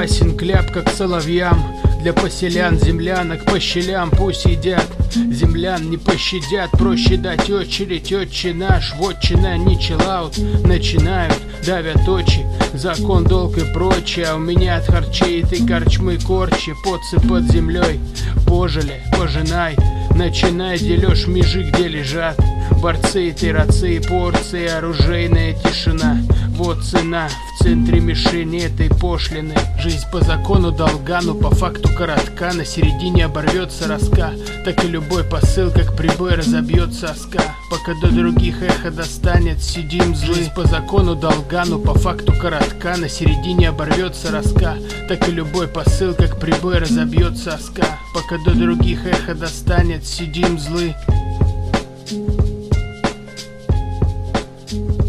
ясен кляп, как соловьям. Для поселян, землянок, по щелям пусть едят. Землян не пощадят, проще дать очередь. Отче наш, вотчина, не чиллаут. Начинают, давят очи, закон, долг и прочее. А у меня от харчей этой корчмы корчи. Поцы под землей, пожили, пожинай. Начинай дележ межи, где лежат борцы, тирации, порции, оружейная тишина. Вот цена в центре мишени этой пошлины. Жизнь по закону долга, но по факту коротка. На середине оборвется роска, так и любой посыл, как прибой, разобьет соска. Пока до других эхо достанет, сидим злы. Жизнь по закону долга, но по факту коротка. На середине оборвется роска, так и любой посыл, как прибой, разобьет соска. Пока до других эхо достанет, сидим злы.